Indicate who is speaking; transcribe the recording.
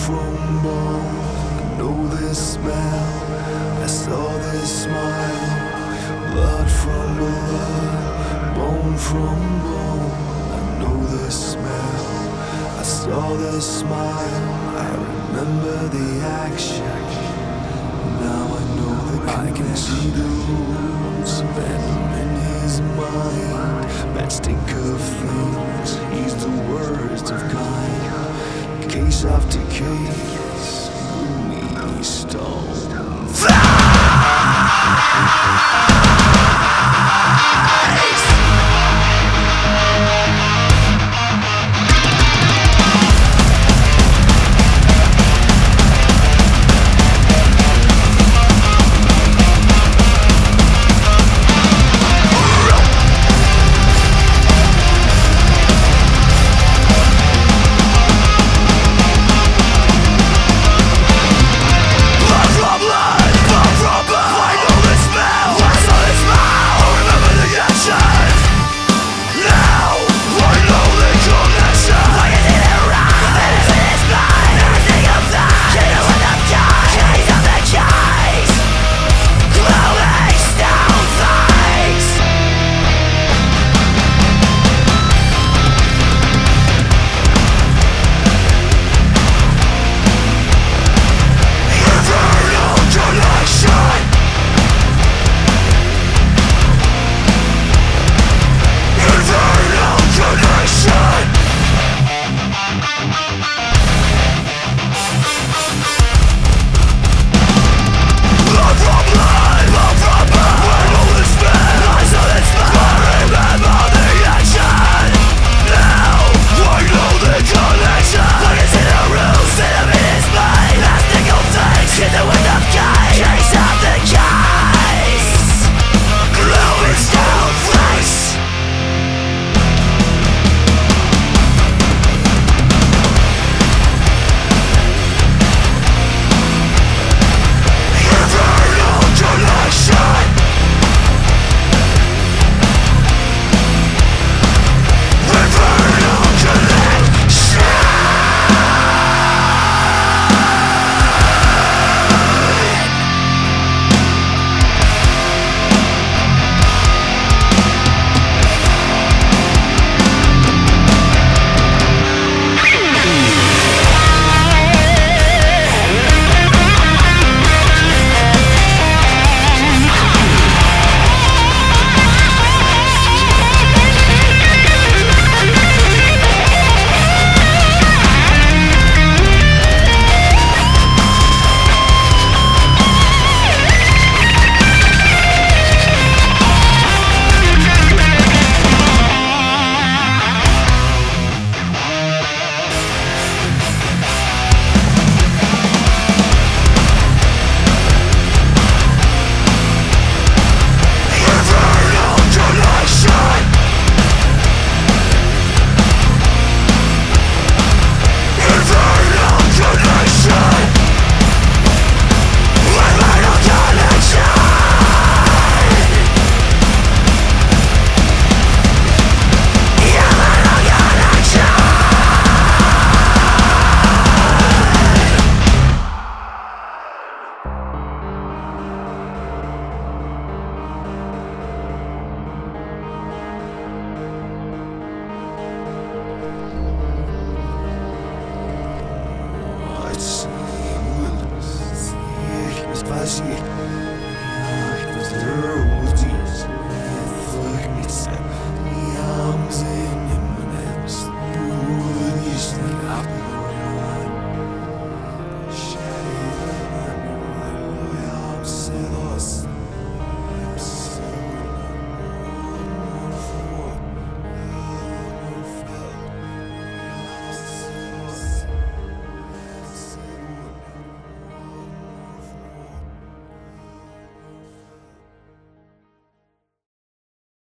Speaker 1: from bone, I know this smell, I saw this smile. Blood from blood, bone from bone, I know this smell, I saw this smile. I remember the action, now I know the connection. I can see the rules, venom in his mind, matchstick of things, he's the worst of kind. Case after case, gloomy stone. Ich muss